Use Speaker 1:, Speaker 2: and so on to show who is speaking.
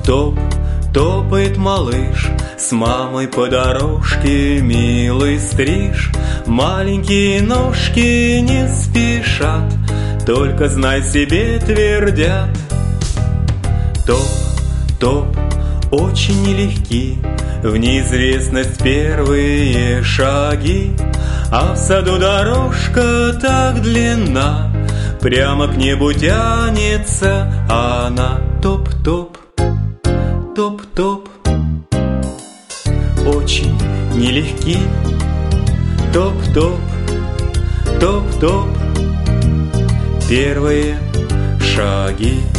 Speaker 1: Топ, топает малыш с мамой по дорожке, милый стриж. Маленькие ножки не спешат, только знай себе твердят. Топ, топ, очень нелегки, в неизвестность первые шаги. А в саду дорожка так длинна, прямо к небу тянется она. Топ-топ, топ-топ, очень нелегки. Топ-топ, топ-топ, первые шаги.